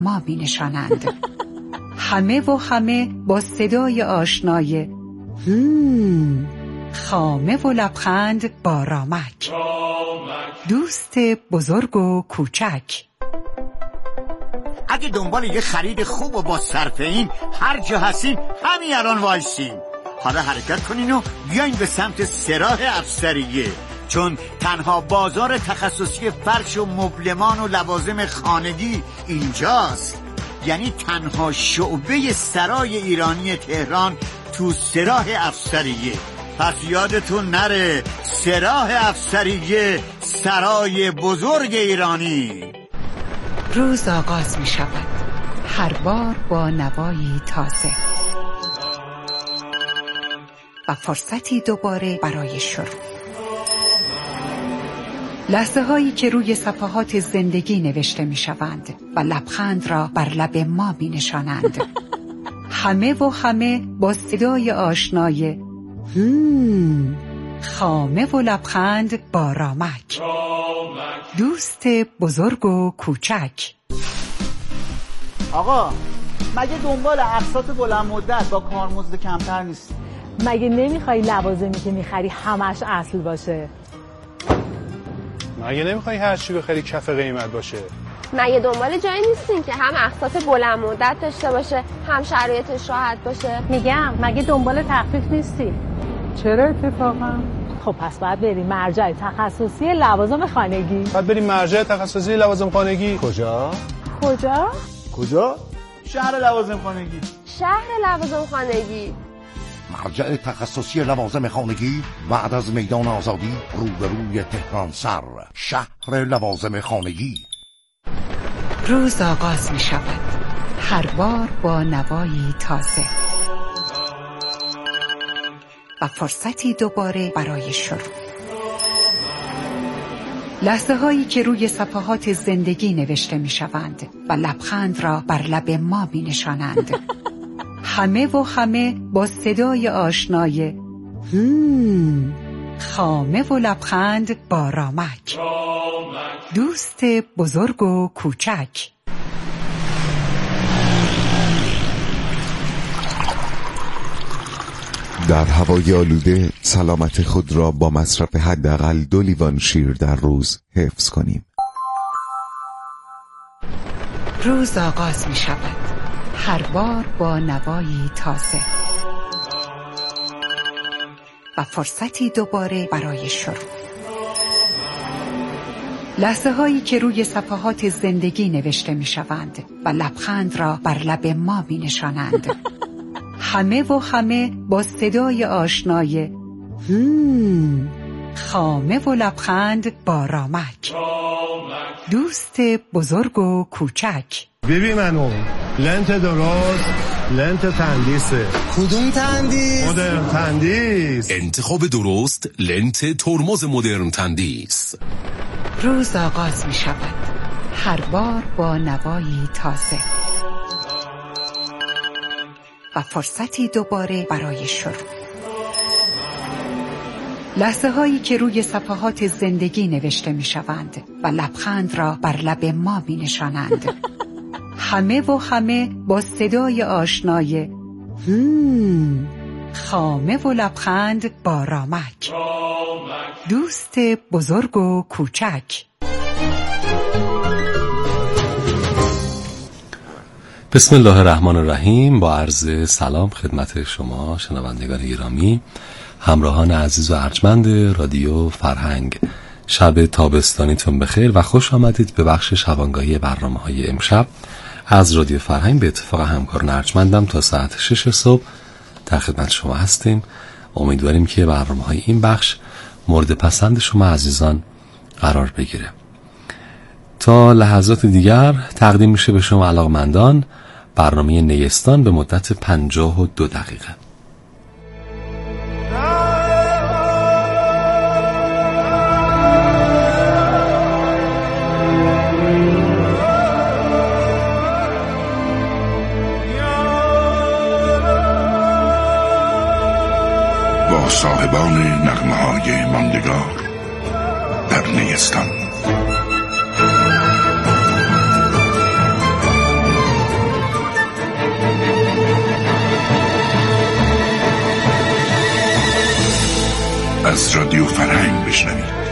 ما می نشانند. همه و همه با صدای آشنای خامه و لبخند با رامک، دوست بزرگ و کوچک. اگه دنبال یه خرید خوب و با صرفه این هر جا هستین همین الان وایسین. حالا حرکت کنین و بیاین به سمت سراح افسریه، چون تنها بازار تخصصی فرش و مبلمان و لوازم خانگی اینجاست. یعنی تنها شعبه سرای ایرانی تهران تو سراح افسریه. پس یادتون نره، سراح افسریه، سرای بزرگ ایرانی. روز آغاز می شود، هر بار با نوایی تازه و فرصتی دوباره برای شروع. لحظه هایی که روی صفحات زندگی نوشته می شوند و لبخند را بر لب ما می نشانند. همه و همه با صدای آشنای خامه و لبخند با رامک، دوست بزرگ و کوچک. آقا مگه دنبال اقساط بلند مدت با کارمزد کمتر نیستی؟ مگه نمیخوای لوازمی که میخری همش اصل باشه؟ مگه نمیخوای هر چی بخری کف قیمت باشه؟ مگه دنبال جایی نیستین که هم اقساط بلند مدت داشته باشه هم شرایطش راحت باشه؟ میگم مگه دنبال تخفیف نیستی؟ چرا اتفاقا؟ خب پس باید بریم مرجع تخصصی لوازم خانگی. بعد بریم مرجع تخصصی لوازم خانگی. کجا؟ شهر لوازم خانگی. شهر لوازم خانگی. مرجع تخصصی لوازم خانگی بعد از میدان آزادی روبروی تهران سر، شهر لوازم خانگی. روز آغاز می شود، هر بار با نوایی تازه و فرصتی دوباره برای شروع. لحظه هایی که روی صفحات زندگی نوشته می شوند و لبخند را بر لب ما می نشانند. همه و همه با صدای آشنای خامه و لبخند با رامک، دوست بزرگ و کوچک. در هوای آلوده سلامت خود را با مصرف حداقل 2 لیوان شیر در روز حفظ کنیم. روز آغاز می شود، هر بار با نوایی تازه و فرصتی دوباره برای شروع. لحظه هایی که روی صفحات زندگی نوشته می شوند و لبخند را بر لب ما می نشانند. همه و همه با صدای آشنای خامه و لبخند با رامک، دوست بزرگ و کوچک. ببین منو لنت درست، لنت تندیسه. کدوم تندیس؟ مدرن تندیس. انتخاب درست لنت ترمز مدرن تندیس. روز آغاز می شود، هر بار با نوایی تازه و فرصتی دوباره برای شروع. لحظه هایی که روی صفحات زندگی نوشته می شوند و لبخند را بر لب ما می نشانند. همه و همه با صدای آشنای خامه و لبخند با رامک، دوست بزرگ و کوچک. بسم الله الرحمن الرحیم. با عرض سلام خدمت شما شنوندگان گرامی، همراهان عزیز و ارجمند رادیو فرهنگ. شب تابستانیتون بخیر و خوش آمدید به بخش شبانگاهی برنامه‌های امشب از رادیو فرهنگ. به اتفاق همکاران ارجمندم تا ساعت 6 صبح در خدمت شما هستیم. امیدواریم که برنامه‌های این بخش مورد پسند شما عزیزان قرار بگیره. تا لحظات دیگر تقدیم میشه به شما علاقمندان برنامه نیستان به مدت 52 دقیقه. با صاحبان نغمه‌های ماندگار در نیستان. از رادیو فرهنگ بشنوید.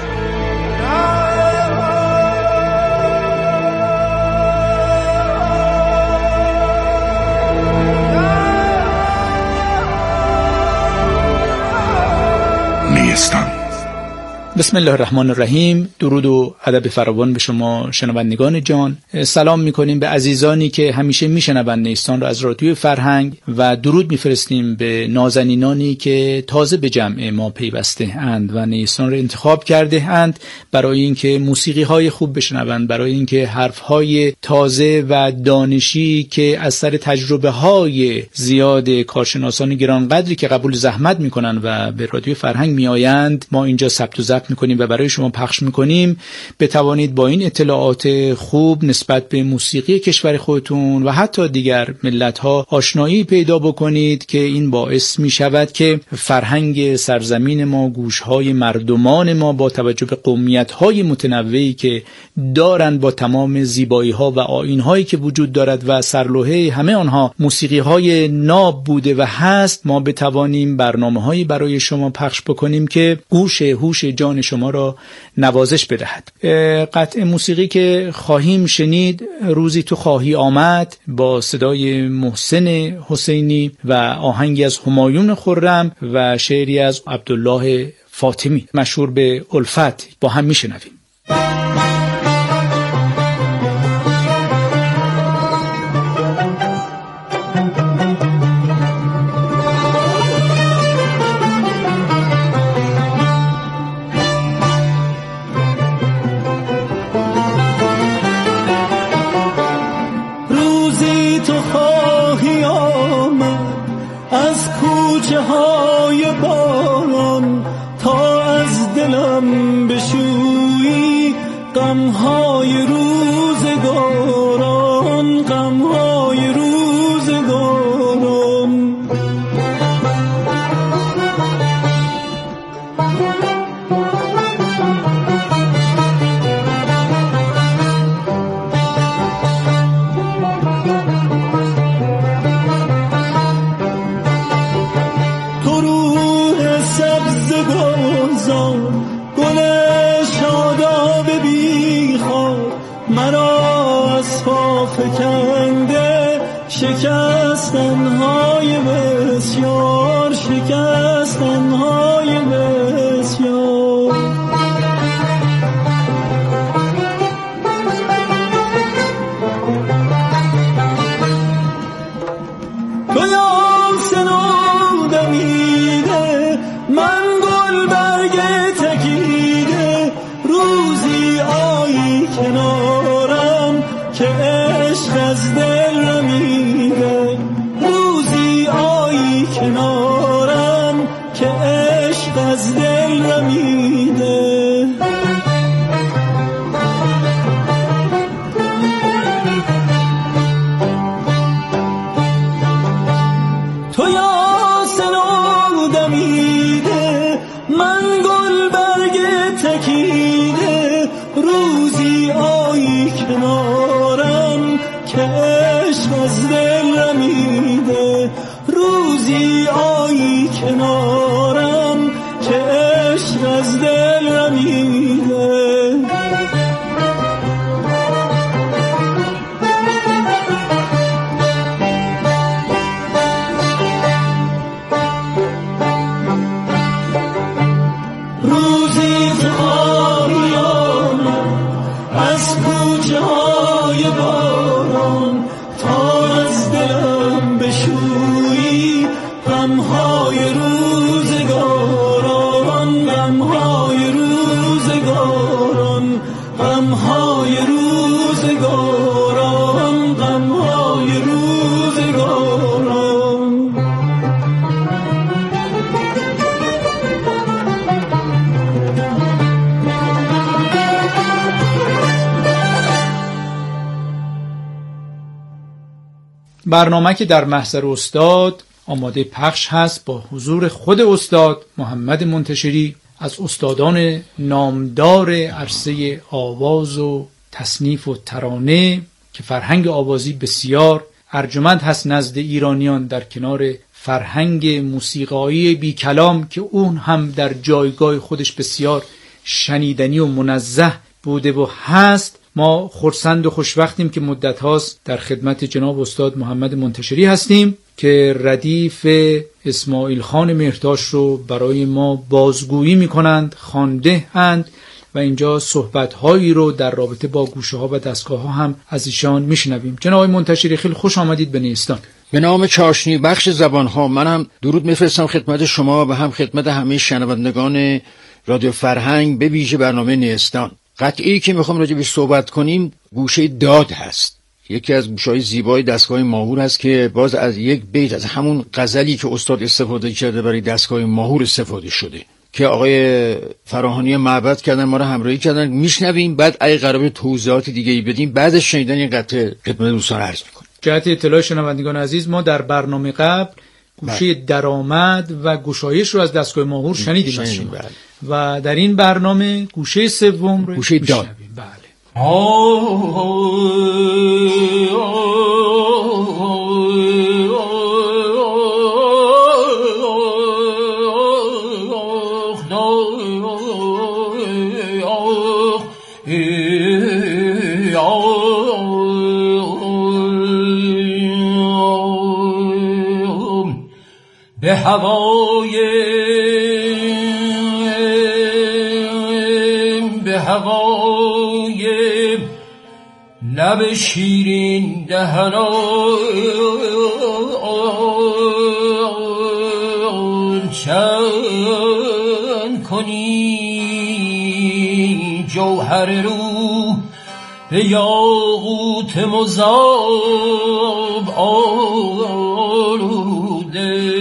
نیستان. بسم الله الرحمن الرحیم. درود و ادب فراوان به شما شنوندگان جان. سلام میکنیم به عزیزانی که همیشه میشنوند نیستان را از رادیو فرهنگ و درود میفرستیم به نازنینانی که تازه به جمع ما پیوسته اند و نیستان را انتخاب کرده اند برای اینکه موسیقی های خوب بشنوند، برای اینکه حرف های تازه و دانشی که از سر تجربه های زیاد کارشناسان گرانقدری که قبول زحمت میکنن و به رادیو فرهنگ میآیند ما اینجا ثبت و ضبط میکنیم و برای شما پخش میکنیم، بتوانید با این اطلاعات خوب نسبت به موسیقی کشور خودتون و حتی دیگر ملت‌ها آشنایی پیدا بکنید که این باعث میشود که فرهنگ سرزمین ما، گوشهای مردمان ما با توجه به قومیت‌های متنوعی که دارند، با تمام زیبایی‌ها و آیین‌هایی که وجود دارد و سرلوحه همه آنها موسیقی‌های ناب بوده و هست، ما بتوانیم برنامه‌هایی برای شما پخش بکنیم که گوش هوش جان شما را نوازش بدهد. قطعه موسیقی که خواهیم شنید روزی تو خواهی آمد با صدای محسن حسینی و آهنگی از همایون خرم و شعری از عبدالله فاطمی مشهور به الفت با هم میشنویم. برنامه که در محضر استاد آماده پخش هست با حضور خود استاد محمد منتشری از استادان نامدار عرصه آواز و تصنیف و ترانه که فرهنگ آوازی بسیار ارجمند هست نزد ایرانیان در کنار فرهنگ موسیقایی بی کلام که اون هم در جایگاه خودش بسیار شنیدنی و منزه بوده و هست. ما خرسند و خوشوقتیم که مدت هاست در خدمت جناب استاد محمد منتشری هستیم که ردیف اسماعیل خان مهرتاش رو برای ما بازگویی میکنند، خوانده اند و اینجا صحبت‌هایی رو در رابطه با گوشه‌ها و دستگاه‌ها هم از ایشان میشنویم. جناب منتشری خیلی خوش آمدید به نیستان. به نام چاشنی بخش زبان‌ها من هم درود میفرستم خدمت شما و هم خدمت همه شنوندگان رادیو فرهنگ، به ویژه برنامه نیستان. قطعی که میخوام راجع بهش صحبت کنیم گوشه داد هست. یکی از گوشه‌های زیبای دستگاه ماهور هست که باز از یک بیت از همون غزلی که استاد استفاده کرده برای دستگاه ماهور استفاده شده که آقای فراهانی معبد کردن، ما رو همراهی کردن. میشنویم، بعد اگه قراره توضیحات دیگه‌ای بدیم بعد از شنیدن این قطعه خدمت دوستان عرض می‌کنیم. جهت اطلاع شنوندگان عزیز، ما در برنامه قبل گوشه درآمد و گشایش رو از دستگاه ماهور شنیدیم از شما و در این برنامه گوشه سوم رو گوشه داد. بله. به هوای لب شیرین دهنان چند کنی جوهر رو به یاقوت مذاب آلوده.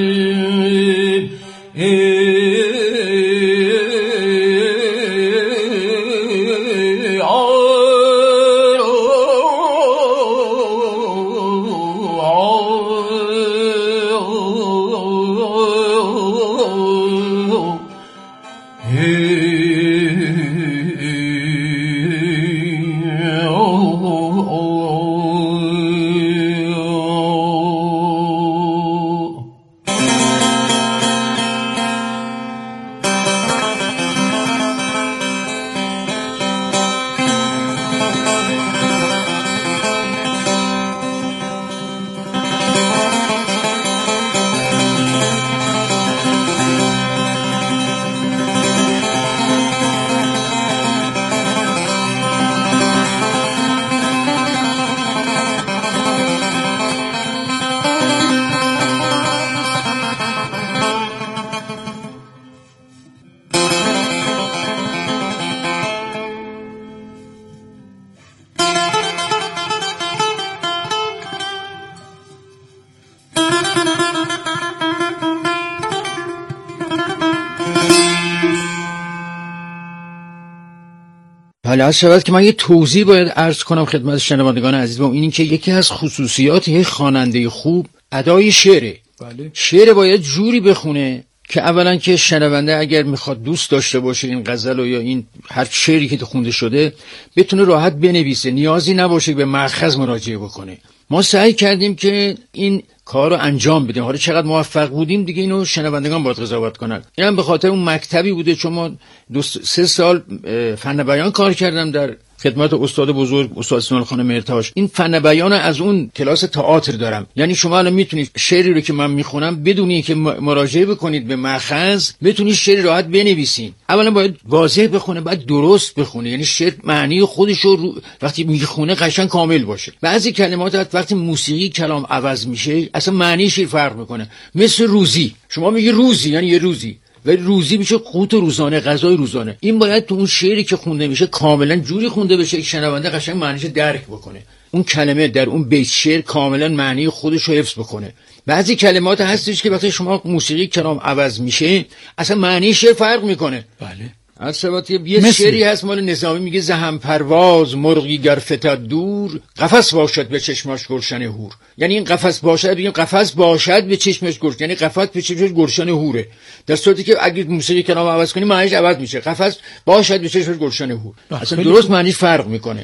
بله، از شود که من یه توضیح باید عرض کنم خدمت شنوندگان عزیز، با این که یکی از خصوصیات یک خواننده خوب ادای شعره. بله. شعر باید جوری بخونه که اولا که شنونده اگر میخواد دوست داشته باشه این غزل یا این هر شعری که خونده شده بتونه راحت بنویسه، نیازی نباشه به مأخذ مراجعه بکنه. ما سعی کردیم که این کار رو انجام بدیم. حالا چقدر موفق بودیم دیگه اینو شنوندگان باید قضاوت کنن. اینم به خاطر اون مکتبی بوده، چون ما 2-3 سال فن بیان کار کردم در خدمت استاد بزرگ استاد اسماعیل خان مهرتاش. این فن بیان از اون کلاس تئاتر دارم. یعنی شما الان میتونید شعری رو که من میخونم بدون اینکه مراجعه بکنید به مأخذ بتونید شعر راحت بنویسین. اولا باید واضح بخونه، بعد درست بخونه، یعنی شعر معنی خودش رو وقتی میخونه قشنگ کامل باشه. بعضی کلمات وقتی موسیقی کلام عوض میشه اصلا معنی شعر فرق میکنه. مثل روزی، شما میگی روزی یعنی یه روزی، ولی روزی میشه قوت روزانه، غذای روزانه. این باید تو اون شعری که خونده میشه کاملا جوری خونده بشه که شنونده قشنگ معنیش درک بکنه. اون کلمه در اون بیت شعر کاملا معنی خودش رو حفظ بکنه. بعضی کلمات هستش که وقتی شما موسیقی کلام عوض میشه اصلا معنی شعر فرق میکنه. بله. البته یه شعری هست مال نظامی میگه زهم پرواز مرغی گر فتد دور قفس باشد به چشمش گلشن هور. یعنی این قفس باشد، بگیم قفس باشد به چشمش گلشن، یعنی قفس به چشمش گلشن هوره. در صورتی که اگه موسیقی کلام عوض کنی معنیش عوض میشه، قفس باشد به چشمش گلشن هور. اصلا درست معنیش فرق میکنه.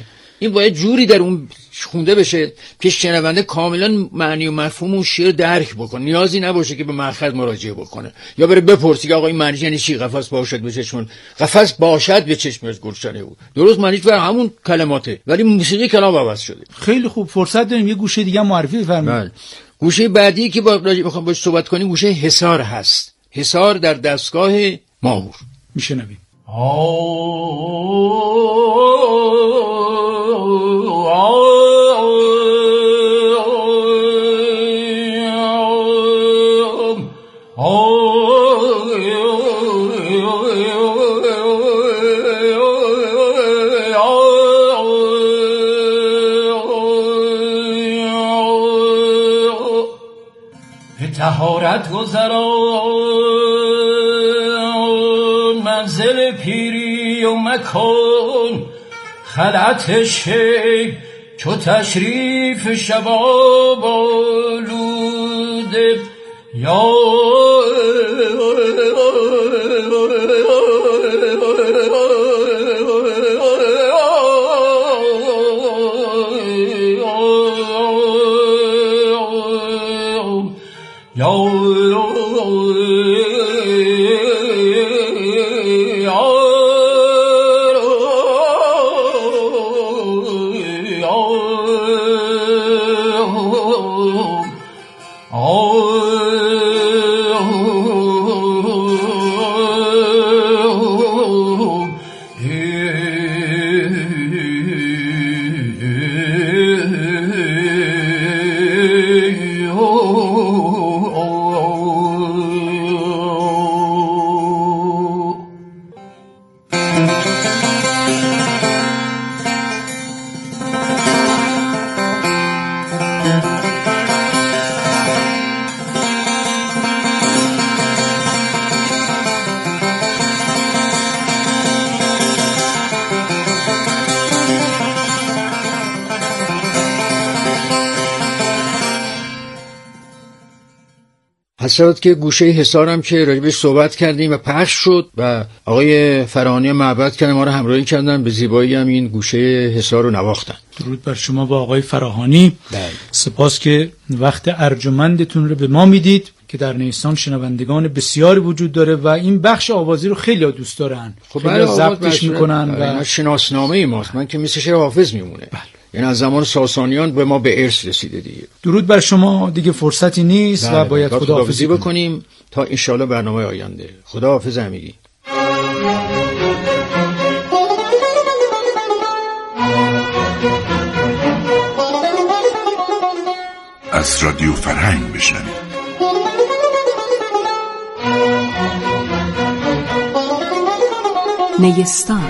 این باید جوری در اون خونده بشه که شنونده کاملا معنی و مفهوم اون شعر درک بکنه، نیازی نباشه که به مأخذ مراجعه بکنه یا بره بپرسی که آقا این معنیش یعنی چی، قفس باشد به چشم، قفس باشد به چشم از گلشن او، درست معنیش بر همون کلماته ولی موسیقی کلام عوض شده. خیلی خوب، فرصت داریم یه گوشه دیگه معرفی بفرمایید. گوشه بعدی که بخوام باهاش صحبت کنیم گوشه حصار هست. حصار در دستگاه ماهور. میشنویم. طهارت گذران منزل پیری و مکان خلعت شیخ چو تشریف شباب آلوده یا حسرت که گوشه حصارم که راجبش صحبت کردیم و پخش شد و آقای فرهانی معبد کردن ما رو همراهی کردن، به زیبایی هم این گوشه حصار رو نواختن. درود بر شما با آقای فرهانی. سپاس که وقت ارجمندتون رو به ما میدید که در نیستان شنوندگان بسیاری وجود داره و این بخش آوازی رو خیلی دوست دارن، خیلی ضبطش میکنن و شناسنامه ماست. من که مثل شعر حافظ میمونه. یعنی از زمان ساسانیان به ما به ارث رسیده دیگه. درود بر شما. دیگه فرصتی نیست و باید خداحافظی بکنیم تا انشالله برنامه آینده. خداحافظ همگی. از رادیو فرهنگ بشنوید. نیستان.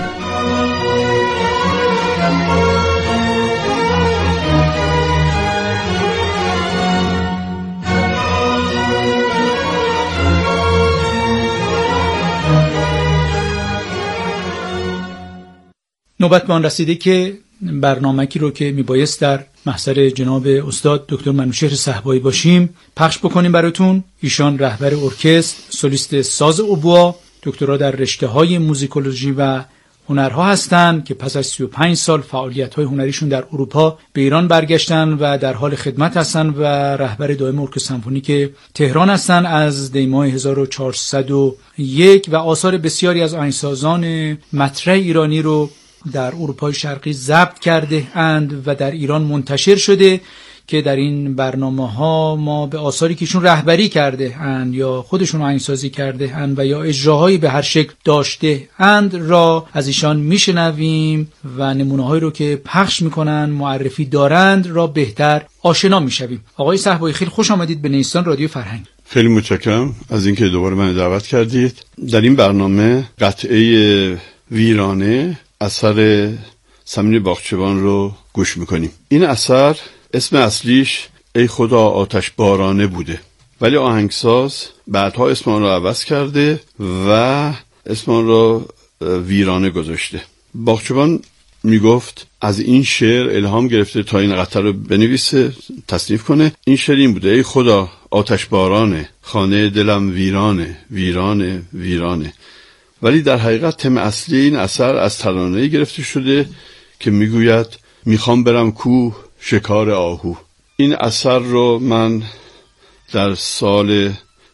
نوبت به آن رسیده که برنامه‌ای رو که میبایست در محضر جناب استاد دکتر منوچهر صهبایی باشیم پخش بکنیم براتون. ایشان رهبر ارکستر، سولیست ساز اوبوا، دکترا در رشته‌های موزیکولوژی و هنرها هستند که پس از 35 سال فعالیت‌های هنریشون در اروپا به ایران برگشتن و در حال خدمت هستن و رهبر دائم ارکستر سمفونیک تهران هستن از دیماه 1401 و آثار بسیاری از آهنگسازان مطرح ایرانی رو در اروپای شرقی ضبط کرده اند و در ایران منتشر شده که در این برنامه‌ها ما به آثاری که ایشون رهبری کرده اند یا خودشون آهنگسازی کرده اند و یا اجراهایی به هر شکل داشته اند را از ایشان میشنویم و نمونه‌هایی رو که پخش میکنن معرفی دارند را بهتر آشنا میشویم. آقای صهبایی خیلی خوش آمدید به نیستان رادیو فرهنگ. خیلی متشکرم از اینکه دوباره من دعوت کردید. در این برنامه قطعه ویرانه اثر سمین باغچبان رو گوش میکنیم. این اثر اسم اصلیش ای خدا آتش بارانه بوده، ولی آهنگساز بعدها اسم آن رو عوض کرده و اسم آن رو ویرانه گذاشته. باغچبان میگفت از این شعر الهام گرفته تا این قطعه رو بنویسه، تصنیف کنه. این شعر این بوده: ای خدا آتش بارانه، خانه دلم ویرانه، ویرانه ویرانه. ولی در حقیقت تم اصلی این اثر از ترانه‌ای گرفته شده که میگوید میخوام برم کوه شکار آهو. این اثر رو من در سال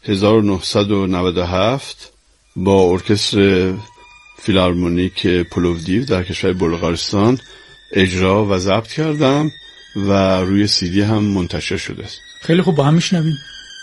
1997 با ارکستر فیلارمونیک پلوودیو در کشور بلغارستان اجرا و ضبط کردم و روی CD هم منتشر شده است. خیلی خوب، با هم میشنویم.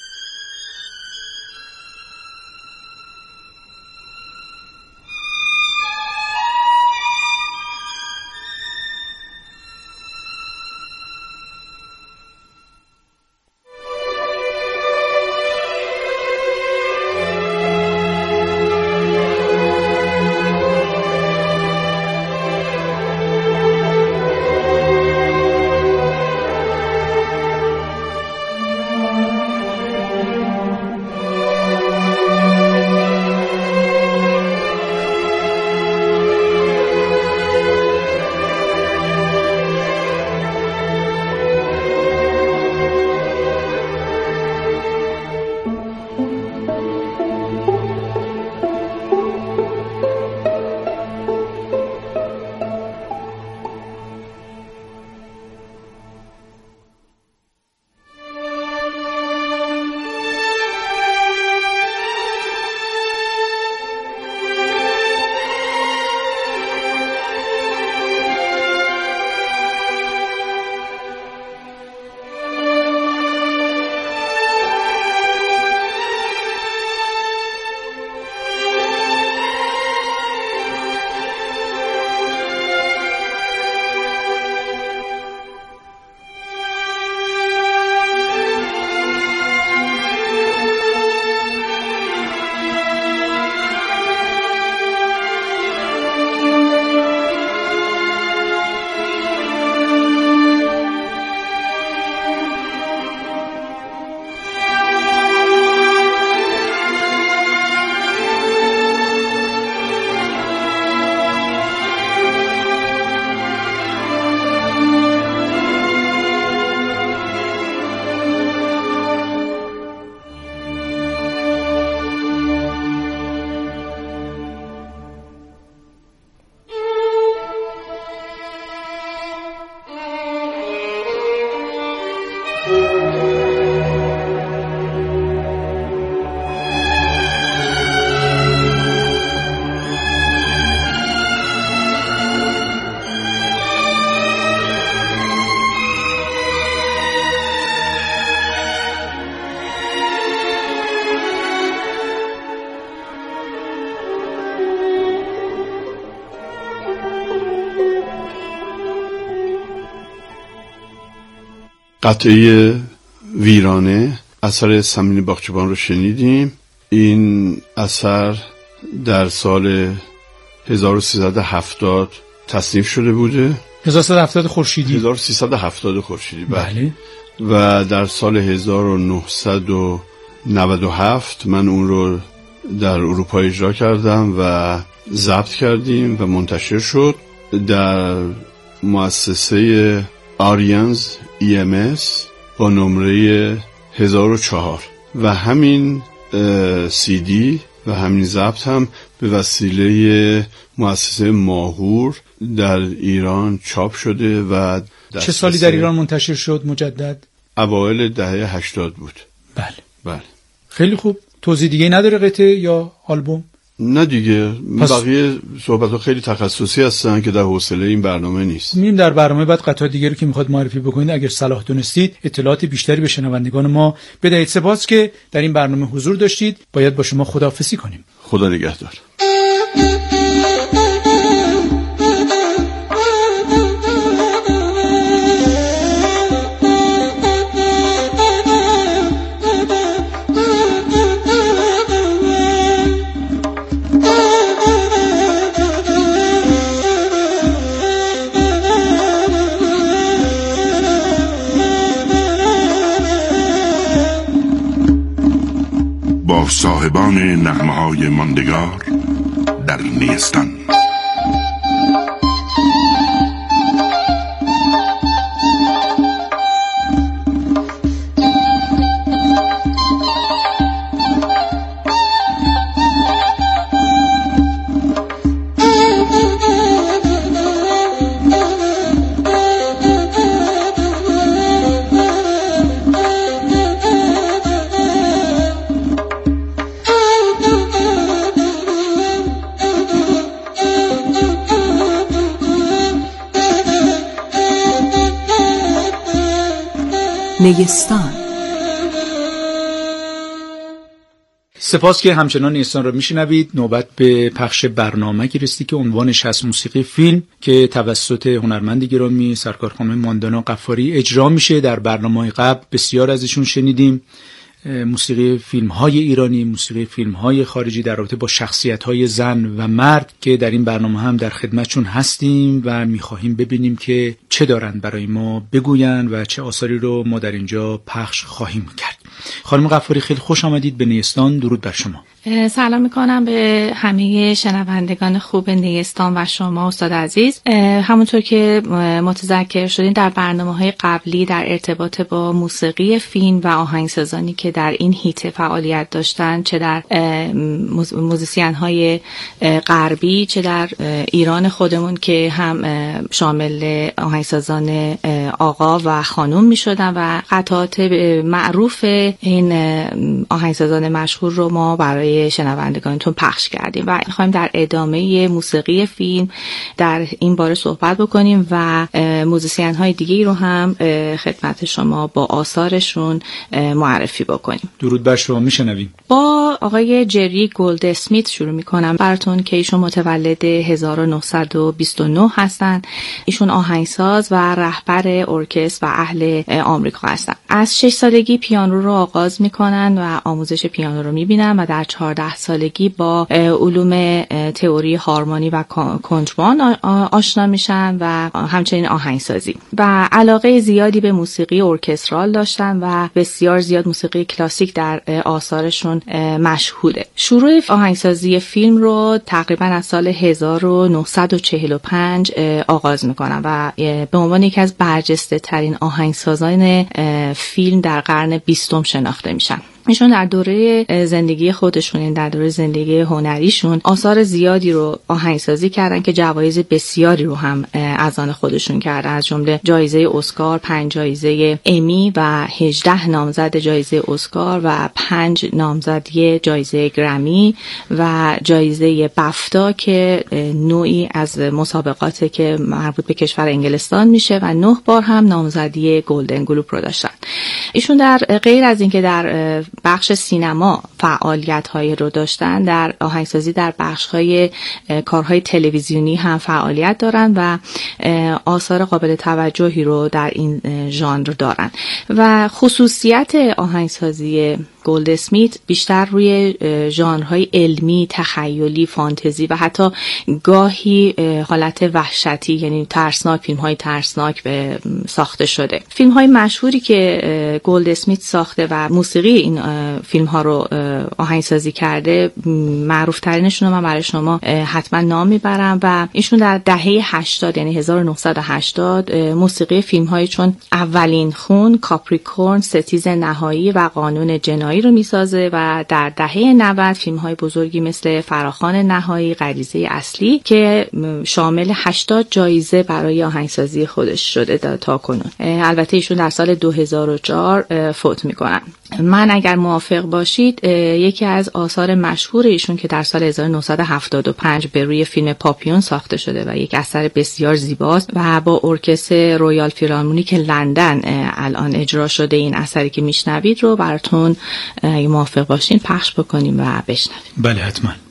قطعه ویرانه اثر صمیم باغچبان رو شنیدیم. این اثر در سال 1370 تصنیف شده بوده. 1370 خورشیدی. 1370 خورشیدی، بله. و در سال 1997 من اون رو در اروپا اجرا کردم و ضبط کردیم و منتشر شد در مؤسسه آریانز EMS با نمره 1004 و همین CD و همین ضبط هم به وسیله مؤسسه ماهور در ایران چاپ شده. و چه سالی در ایران منتشر شد مجدد؟ اوایل دهه 80 بود. بله. خیلی خوب. توضیح دیگه نداره قطعه یا آلبوم؟ نه دیگه، بقیه صحبت‌ها خیلی تخصصی هستن که در حوصله این برنامه نیست. میریم در برنامه بعد قطعات دیگه رو که میخواد معرفی بکنید اگر صلاح دونستید اطلاعات بیشتری به شنوندگان ما بدهید. سپاس که در این برنامه حضور داشتید. باید با شما خداحافظی کنیم. خدا نگهدار. با صاحبان نغمه‌های ماندگار در نیستان. نیستان. سپاس که همچنان نیستان را میشنوید. نوبت به پخش برنامه رسیدی که عنوانش هست موسیقی فیلم که توسط هنرمند گرامی سرکار خانم ماندانا غفاری اجرا میشه. در برنامه قبل بسیار ازشون شنیدیم، موسیقی فیلم های ایرانی، موسیقی فیلم های خارجی در رابطه با شخصیت های زن و مرد که در این برنامه هم در خدمتشون هستیم و میخواهیم ببینیم که چه دارن برای ما بگوین و چه آثاری رو ما در اینجا پخش خواهیم کرد. خانم غفاری خیلی خوش آمدید به نیستان. درود بر شما. سلام میکنم به همه شنوندگان خوب نیستان و شما استاد عزیز. همونطور که متذکر شدین در برنامه‌های قبلی در ارتباط با موسیقی فیلم و آهنگسازانی که در این هیته فعالیت داشتن، چه در موزیسین‌های غربی چه در ایران خودمون که هم شامل آهنگسازان آقا و خانم میشدن و قطعات معروف این آهنگسازان مشهور رو ما برای شنوندگانتون پخش کردیم و می‌خوایم در ادامه موسیقی فیلم در این باره صحبت بکنیم و موزیسین‌های دیگه‌ای رو هم خدمت شما با آثارشون معرفی بکنیم. درود بر شما. میشنویم. با آقای جری گولدسمیت شروع می‌کنم براتون که ایشون متولد 1929 هستن. ایشون آهنگساز و رهبر ارکستر و اهل آمریکا هستن. از 6 سالگی پیانو رو آغاز می‌کنن و آموزش پیانو رو می‌بینن و در 14 سالگی با علوم تئوری هارمونی و کنتربان آشنا میشن و همچنین آهنگسازی و علاقه زیادی به موسیقی ارکسترال داشتن و بسیار زیاد موسیقی کلاسیک در آثارشون مشهوده. شروع آهنگسازی فیلم رو تقریبا از سال 1945 آغاز میکنن و به عنوان یکی از برجسته ترین آهنگسازان فیلم در قرن 20 شناخته میشن. ایشون در دوره زندگی خودشون، در دوره زندگی هنریشون آثار زیادی رو آهنگسازی کردن که جوایز بسیاری رو هم از آن خودشون کردن، از جمله جایزه اسکار، 5 جایزه امی و 18 نامزد جایزه اسکار و 5 نامزدی جایزه گرمی و جایزه بفتا که نوعی از مسابقاتی که مربوط به کشور انگلستان میشه و 9 بار هم نامزدی گلدن گلوب رو داشتن. ایشون در غیر از اینکه در بخش سینما فعالیت‌های رو داشتن، در آهنگسازی در بخش‌های کارهای تلویزیونی هم فعالیت دارن و آثار قابل توجهی رو در این ژانر دارن و خصوصیت آهنگسازی گولدسمیت بیشتر روی ژانرهای علمی، تخیلی، فانتزی و حتی گاهی حالت وحشتی یعنی ترسناک، فیلم‌های ترسناک ساخته شده. فیلم‌های مشهوری که گولدسمیت ساخته و موسیقی این فیلم‌ها رو آهنگسازی کرده، معروف ترینشون رو من برای شما حتما نام میبرم و ایشون در دهه 80 یعنی 1980 موسیقی فیلم‌هایی چون اولین خون، کاپریکورن، ستیز نهایی و قانون جنایی رو میسازه و در دهه 90 فیلم‌های بزرگی مثل فراخوان نهایی، غریزه اصلی که شامل 80 جایزه برای آهنگسازی خودش شده تا کنون. البته ایشون در سال 2004 فوت میکنن. من اگر موافق باشید یکی از آثار مشهور ایشون که در سال 1975 به روی فیلم پاپیون ساخته شده و یک اثر بسیار زیباست و با ارکستر رویال فیلارمونیک لندن الان اجرا شده، این اثری که میشنوید رو براتون اگه موافق باشین پخش بکنیم و بشنویم. بله حتما.